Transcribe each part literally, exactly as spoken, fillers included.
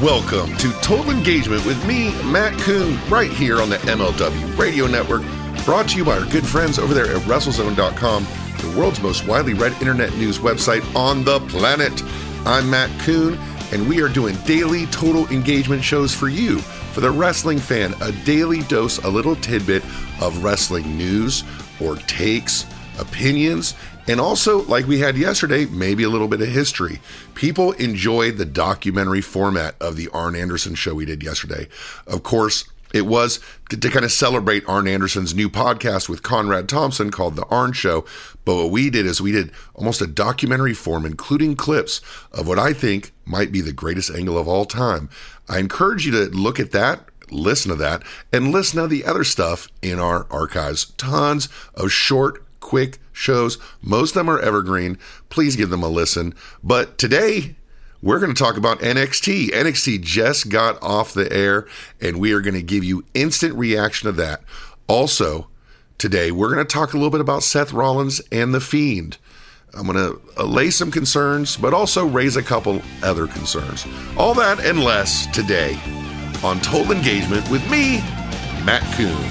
Welcome to Total Engagement with me, Matt Coon, right here on the M L W Radio Network, brought to you by our good friends over there at WrestleZone dot com, the world's most widely read internet news website on the planet. I'm Matt Coon, and we are doing daily Total Engagement shows for you, for the wrestling fan, a daily dose, a little tidbit of wrestling news or takes, opinions, and also, like we had yesterday, maybe a little bit of history. People enjoyed the documentary format of the Arn Anderson show we did yesterday. Of course, it was to, to kind of celebrate Arn Anderson's new podcast with Conrad Thompson called The Arn Show. But what we did is we did almost a documentary form, including clips of what I think might be the greatest angle of all time. I encourage you to look at that, listen to that, and listen to the other stuff in our archives. Tons of short, quick shows. Most of them are evergreen. Please give them a listen. But today, we're going to talk about N X T. N X T just got off the air, and we are going to give you instant reaction to that. Also, today, we're going to talk a little bit about Seth Rollins and The Fiend. I'm going to allay some concerns, but also raise a couple other concerns. All that and less today on Total Engagement with me, Matt Coon.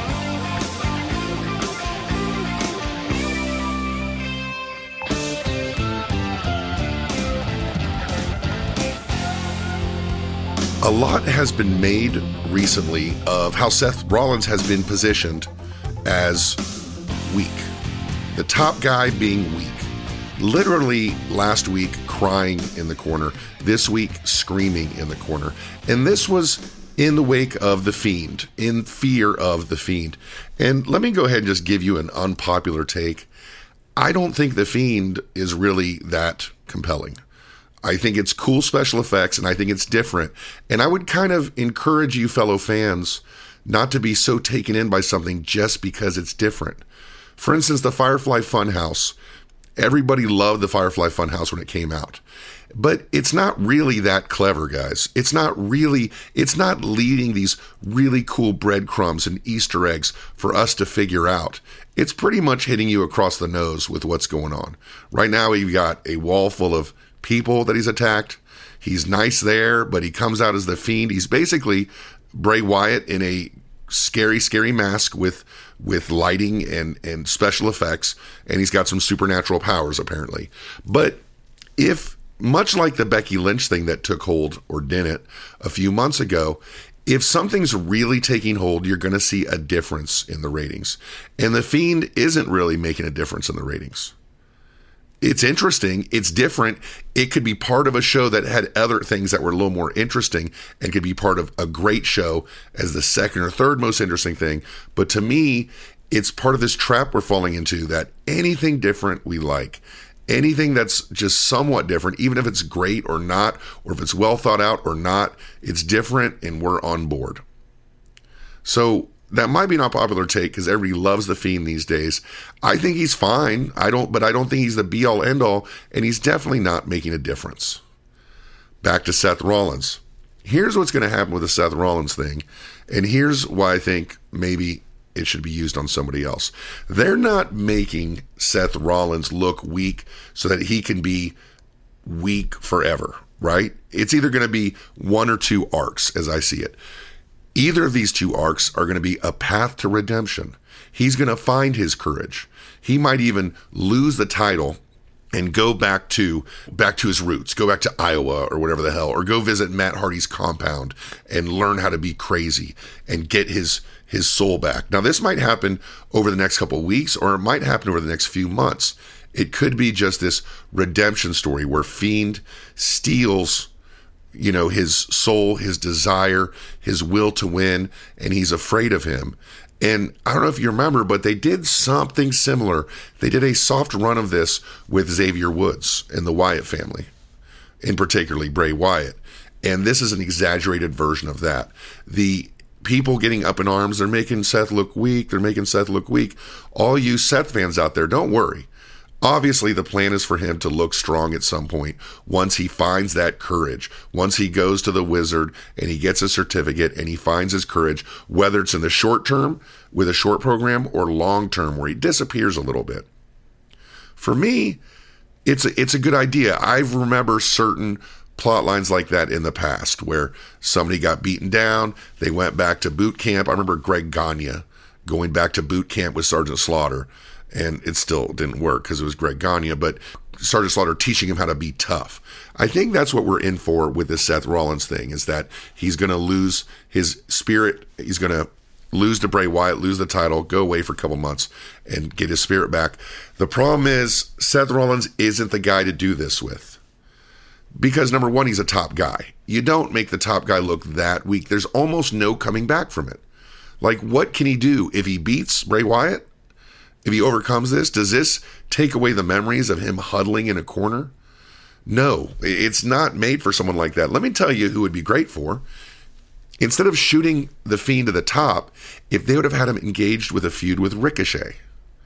A lot has been made recently of how Seth Rollins has been positioned as weak. The top guy being weak. Literally last week crying in the corner. This week screaming in the corner. And this was in the wake of The Fiend. In fear of The Fiend. And let me go ahead and just give you an unpopular take. I don't think The Fiend is really that compelling. I think it's cool special effects, and I think it's different. And I would kind of encourage you fellow fans not to be so taken in by something just because it's different. For instance, the Firefly Funhouse. Everybody loved the Firefly Funhouse when it came out. But it's not really that clever, guys. It's not really, it's not leading these really cool breadcrumbs and Easter eggs for us to figure out. It's pretty much hitting you across the nose with what's going on. Right now, we've got a wall full of people that he's attacked. He's nice there, but he comes out as the Fiend. He's basically Bray Wyatt in a scary, scary mask with with lighting and, and special effects, and he's got some supernatural powers, apparently. But if, much like the Becky Lynch thing that took hold, or didn't, a few months ago, if something's really taking hold, you're going to see a difference in the ratings. And the Fiend isn't really making a difference in the ratings. It's interesting. It's different. It could be part of a show that had other things that were a little more interesting and could be part of a great show as the second or third most interesting thing. But to me, it's part of this trap we're falling into that anything different we like. Anything that's just somewhat different, even if it's great or not, or if it's well thought out or not, it's different and we're on board. So that might be an unpopular take because everybody loves The Fiend these days. I think he's fine. I don't, but I don't think he's the be-all, end-all, and he's definitely not making a difference. Back to Seth Rollins. Here's what's going to happen with the Seth Rollins thing, and here's why I think maybe it should be used on somebody else. They're not making Seth Rollins look weak so that he can be weak forever, right? It's either going to be one or two arcs, as I see it. Either of these two arcs are going to be a path to redemption. He's going to find his courage. He might even lose the title and go back to back to his roots, go back to Iowa or whatever the hell, or go visit Matt Hardy's compound and learn how to be crazy and get his his soul back. Now, this might happen over the next couple of weeks, or it might happen over the next few months. It could be just this redemption story where Fiend steals, you know, his soul, his desire, his will to win, and he's afraid of him. And I don't know if you remember, but they did something similar. They did a soft run of this with Xavier Woods and the Wyatt family, in particularly Bray Wyatt. And this is an exaggerated version of that. The people getting up in arms, they're making Seth look weak, they're making Seth look weak. All you Seth fans out there, don't worry. Obviously, the plan is for him to look strong at some point once he finds that courage, once he goes to the wizard and he gets a certificate and he finds his courage, whether it's in the short term with a short program or long term where he disappears a little bit. For me, it's a, it's a good idea. I remember certain plot lines like that in the past where somebody got beaten down, they went back to boot camp. I remember Greg Gagne going back to boot camp with Sergeant Slaughter, and it still didn't work because it was Greg Gagne, but Sergeant Slaughter teaching him how to be tough. I think that's what we're in for with this Seth Rollins thing, is that he's going to lose his spirit. He's going to lose to Bray Wyatt, lose the title, go away for a couple months, and get his spirit back. The problem is Seth Rollins isn't the guy to do this with. Because, number one, he's a top guy. You don't make the top guy look that weak. There's almost no coming back from it. Like, what can he do if he beats Bray Wyatt? If he overcomes this, does this take away the memories of him huddling in a corner? No, it's not made for someone like that. Let me tell you who would be great for. Instead of shooting the Fiend to the top, if they would have had him engaged with a feud with Ricochet,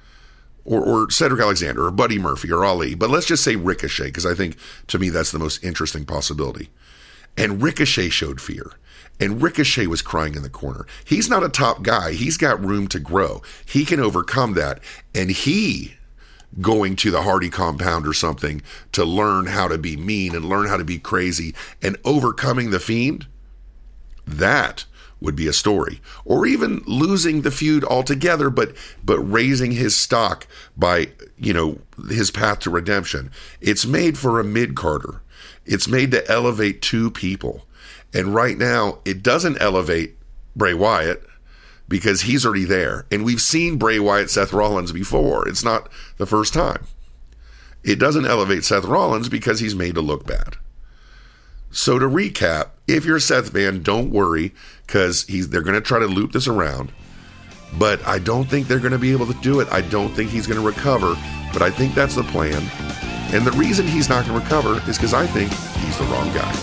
or, or Cedric Alexander, or Buddy Murphy, or Ali, but let's just say Ricochet, because I think, to me, that's the most interesting possibility. And Ricochet showed fear. And Ricochet was crying in the corner. He's not a top guy. He's got room to grow. He can overcome that. And he going to the Hardy compound or something to learn how to be mean and learn how to be crazy and overcoming the Fiend, that would be a story. Or even losing the feud altogether, but but raising his stock by, you know, his path to redemption. It's made for a mid-carder. It's made to elevate two people. And right now, it doesn't elevate Bray Wyatt because he's already there. And we've seen Bray Wyatt, Seth Rollins before. It's not the first time. It doesn't elevate Seth Rollins because he's made to look bad. So to recap, if you're a Seth fan, don't worry, because he's they're going to try to loop this around. But I don't think they're going to be able to do it. I don't think he's going to recover, but I think that's the plan. And the reason he's not going to recover is because I think he's the wrong guy.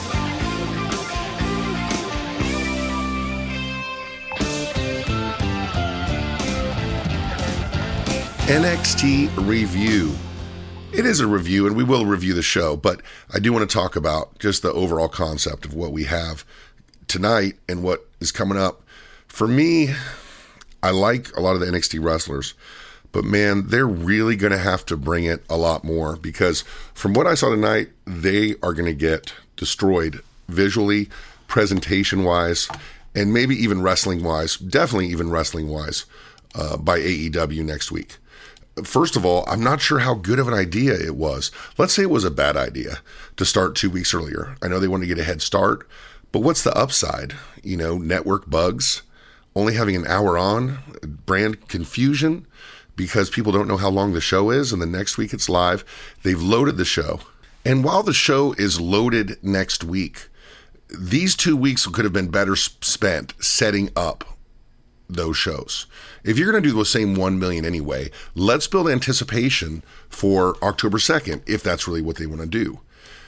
N X T review. It is a review, and we will review the show, but I do want to talk about just the overall concept of what we have tonight and what is coming up. For me, I like a lot of the N X T wrestlers, but man, they're really going to have to bring it a lot more, because from what I saw tonight, they are going to get destroyed visually, presentation-wise, and maybe even wrestling-wise, definitely even wrestling-wise, uh, by A E W next week. First of all, I'm not sure how good of an idea it was. Let's say it was a bad idea to start two weeks earlier. I know they wanted to get a head start, but what's the upside? You know, network bugs, only having an hour on, brand confusion because people don't know how long the show is, and the next week it's live. They've loaded the show. And while the show is loaded next week, these two weeks could have been better spent setting up those shows. If you're going to do the same one million anyway, let's build anticipation for October second, if that's really what they want to do.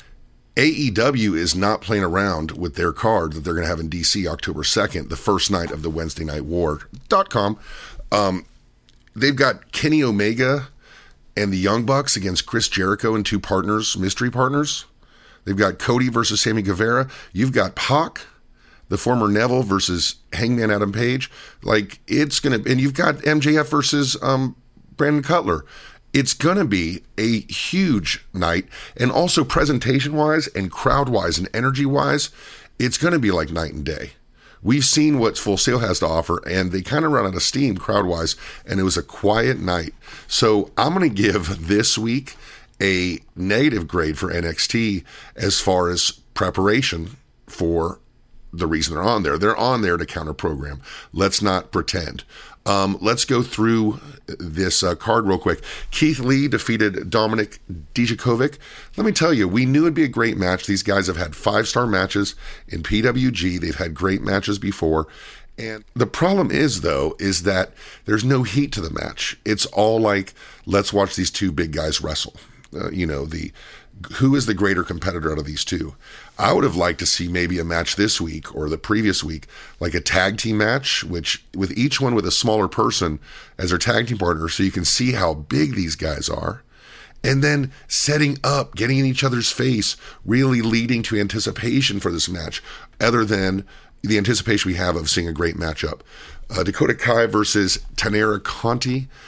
A E W is not playing around with their card that they're going to have in D C October second, the first night of the Wednesday Night War dot com. Um, they've got Kenny Omega and the Young Bucks against Chris Jericho and two partners, mystery partners. They've got Cody versus Sammy Guevara. You've got Pac, the former Neville, versus Hangman Adam Page. Like, it's going to, and you've got M J F versus um, Brandon Cutler. It's going to be a huge night. And also presentation-wise and crowd-wise and energy-wise, it's going to be like night and day. We've seen what Full Sail has to offer, and they kind of run out of steam crowd-wise, and it was a quiet night. So I'm going to give this week a negative grade for N X T as far as preparation for the reason they're on there. They're on there to counter program. Let's not pretend. Um, let's go through this uh, card real quick. Keith Lee defeated Dominik Dijakovic. Let me tell you, we knew it'd be a great match. These guys have had five-star matches in P W G. They've had great matches before. And the problem is, though, is that there's no heat to the match. It's all like, let's watch these two big guys wrestle. Uh, you know, the who is the greater competitor out of these two? I would have liked to see maybe a match this week or the previous week, like a tag team match, which with each one with a smaller person as their tag team partner, so you can see how big these guys are. And then setting up, getting in each other's face, really leading to anticipation for this match, other than the anticipation we have of seeing a great matchup. Uh, Dakota Kai versus Tanera Conti.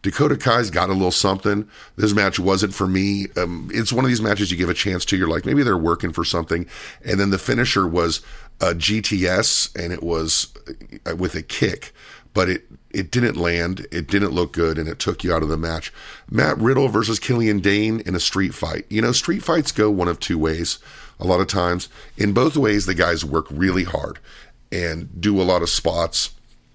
Dakota Kai's got a little something. This match wasn't for me. Um, it's one of these matches you give a chance to. You're like, maybe they're working for something. And then the finisher was a G T S, and it was with a kick. But it, it didn't land, it didn't look good, and it took you out of the match. Matt Riddle versus Killian Dane in a street fight. You know, street fights go one of two ways a lot of times. In both ways, the guys work really hard and do a lot of spots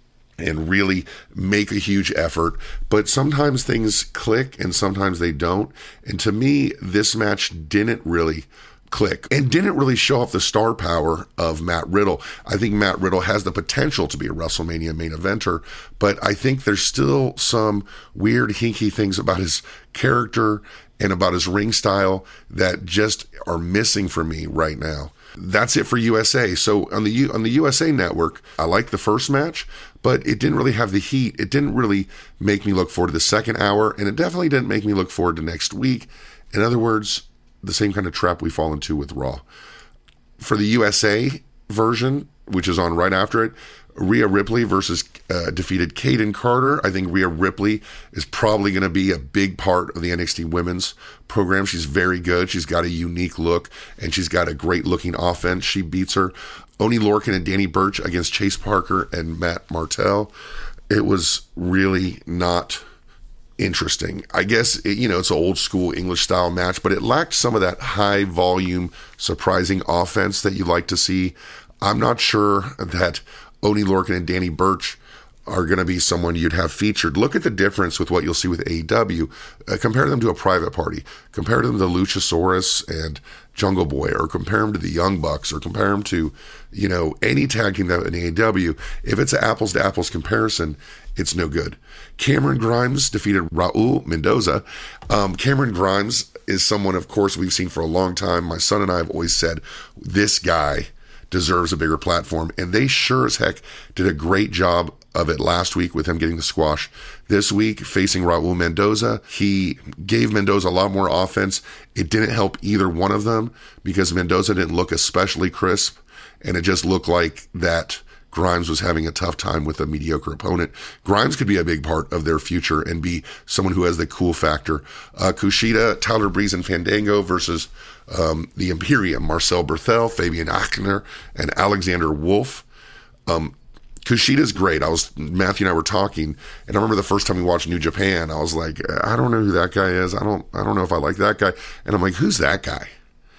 and really make a huge effort. But sometimes things click and sometimes they don't. And to me, this match didn't really click and didn't really show off the star power of Matt Riddle. I think Matt Riddle has the potential to be a WrestleMania main eventer, but I think there's still some weird hinky things about his character and about his ring style that just are missing for me right now. That's it for U S A. So on the U, on the U S A network, I liked the first match, but it didn't really have the heat. It didn't really make me look forward to the second hour, and it definitely didn't make me look forward to next week. In other words, the same kind of trap we fall into with Raw. For the U S A version, which is on right after it, Rhea Ripley versus uh, defeated Kaden Carter. I think Rhea Ripley is probably going to be a big part of the N X T women's program. She's very good. She's got a unique look, and she's got a great looking offense. She beats her. Oney Lorcan and Danny Burch against Chase Parker and Matt Martell. It was really not interesting. I guess, it, you know, it's an old school English style match, but it lacked some of that high volume, surprising offense that you like to see. I'm not sure that Oney Lorcan and Danny Burch are going to be someone you'd have featured. Look at the difference with what you'll see with A E W. Uh, compare them to a Private Party. Compare them to Luchasaurus and Jungle Boy, or compare them to the Young Bucks, or compare them to, you know, any tag team that in A E W. If it's an apples to apples comparison, it's no good. Cameron Grimes defeated Raul Mendoza. Um, Cameron Grimes is someone, of course, we've seen for a long time. My son and I have always said, this guy deserves a bigger platform, and they sure as heck did a great job of it last week with him getting the squash. This week, facing Raul Mendoza, he gave Mendoza a lot more offense. It didn't help either one of them because Mendoza didn't look especially crisp, and it just looked like that Grimes was having a tough time with a mediocre opponent. Grimes could be a big part of their future and be someone who has the cool factor. Uh, Kushida, Tyler Breeze, and Fandango versus um, the Imperium, Marcel Berthel, Fabian Aichner, and Alexander Wolf. Um, Kushida's great. I was Matthew and I were talking, and I remember the first time we watched New Japan, I was like, I don't know who that guy is. I don't I don't know if I like that guy. And I'm like, who's that guy?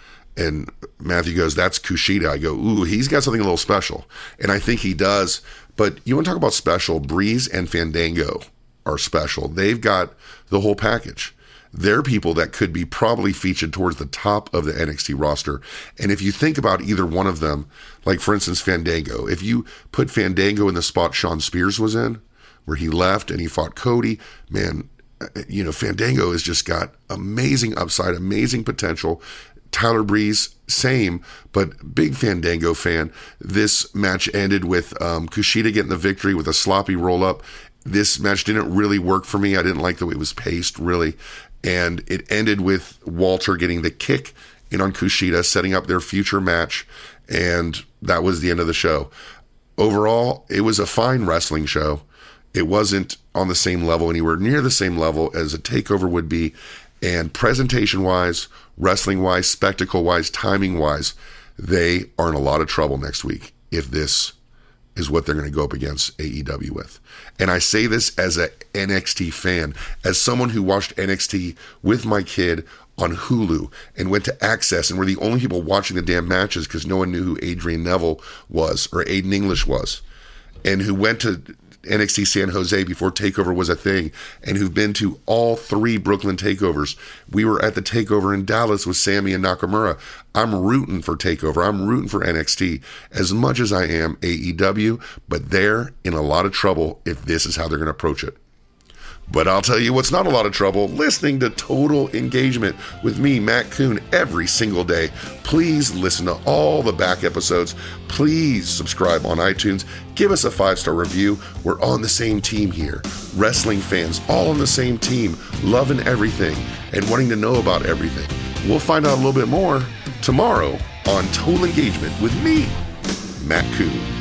And Matthew goes, that's Kushida. I go, ooh, he's got something a little special. And I think he does. But you want to talk about special? Breeze and Fandango are special. They've got the whole package. They're people that could be probably featured towards the top of the N X T roster. And if you think about either one of them, like for instance, Fandango, if you put Fandango in the spot Shawn Spears was in, where he left and he fought Cody, man, you know, Fandango has just got amazing upside, amazing potential. Tyler Breeze, same, but big Fandango fan. This match ended with um, Kushida getting the victory with a sloppy roll-up. This match didn't really work for me. I didn't like the way it was paced, really. And it ended with Walter getting the kick in on Kushida, setting up their future match, and that was the end of the show. Overall, it was a fine wrestling show. It wasn't on the same level, anywhere near the same level as a TakeOver would be. And presentation-wise, wrestling-wise, spectacle-wise, timing-wise, they are in a lot of trouble next week if this is what they're going to go up against A E W with. And I say this as an N X T fan, as someone who watched N X T with my kid on Hulu and went to Access and were the only people watching the damn matches because no one knew who Adrian Neville was or Aiden English was, and who went to N X T San Jose before TakeOver was a thing, and who've been to all three Brooklyn TakeOvers. We were at the TakeOver in Dallas with Sammy and Nakamura. I'm rooting for TakeOver. I'm rooting for N X T as much as I am A E W, but they're in a lot of trouble if this is how they're going to approach it. But I'll tell you what's not a lot of trouble, listening to Total Engagement with me, Matt Coon, every single day. Please listen to all the back episodes. Please subscribe on iTunes. Give us a five-star review. We're on the same team here. Wrestling fans, all on the same team, loving everything and wanting to know about everything. We'll find out a little bit more tomorrow on Total Engagement with me, Matt Coon.